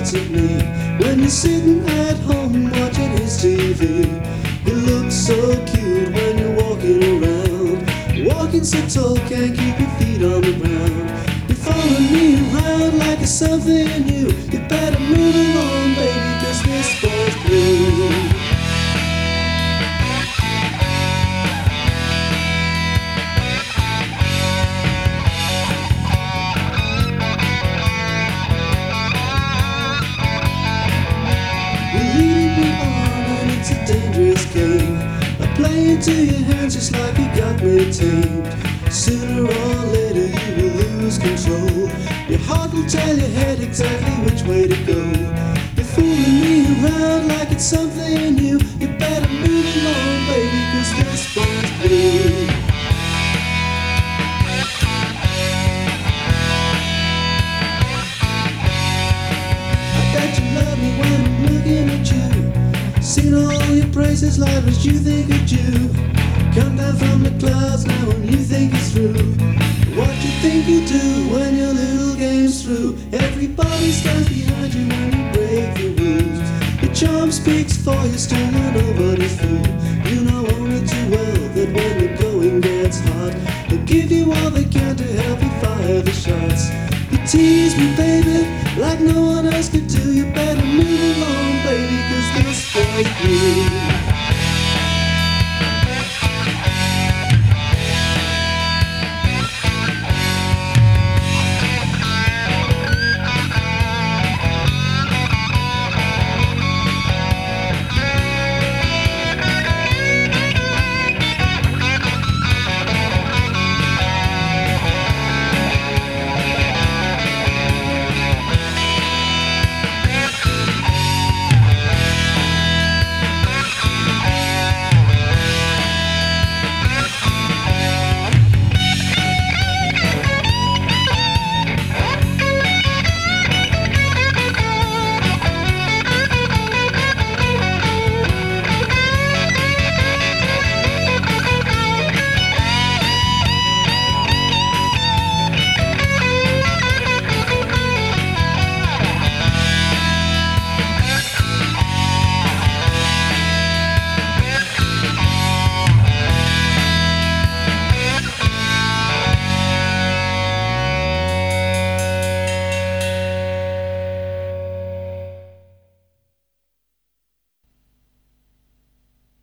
parts of me. When you're sitting at home watching his TV, you look so cute when you're walking around, walking so tall, can't keep your feet on the ground. You follow me around like it's something new. You better move along, baby, 'cause this boy's blue. It's a dangerous game. I play into your hands just like you got me tamed. Sooner or later you will lose control. Your heart will tell your head exactly which way to go. You're fooling me around like it's something new. You better move along, baby, 'cause this one's blue. I bet you love me when I'm looking at you. Seen all your praises, life as you think of you. Come down from the clouds now and you think it's true. What you think you do when your little game's through. Everybody stands behind you when you break the rules. Your charm speaks for you, still you're nobody's fool. You know only too well that when the going gets hot, they'll give you all they can to help you fire the shots. You tease me, baby, like no one else could